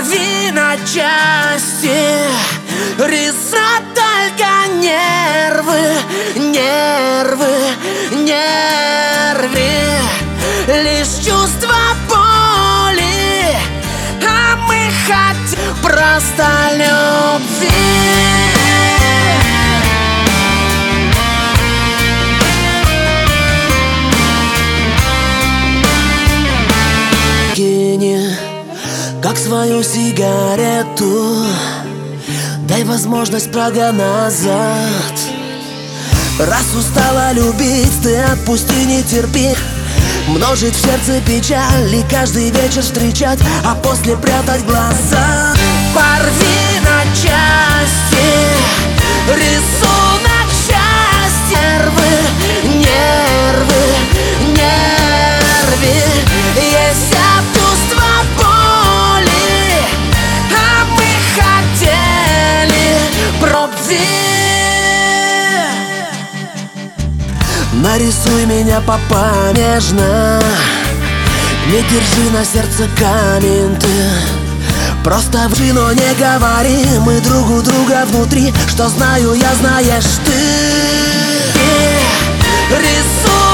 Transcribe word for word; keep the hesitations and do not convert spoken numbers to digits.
Порви на части, резать только нервы, нервы, нервы. Лишь чувство боли, а мы хотим просто любви. Как свою сигарету, дай возможность шага назад. Раз устала любить, ты отпусти, не терпи. Множить в сердце печаль и каждый вечер встречать, а после прятать глаза. Порви на части, рисунок счастья. Нервы, нервы, нервы. Есть чувство боли, а мы хотели пробви. Нарисуй меня папа нежно, не держи на сердце камень ты. Просто вжи, но не говори, мы друг у друга внутри. Что знаю я, знаешь ты. Рисуй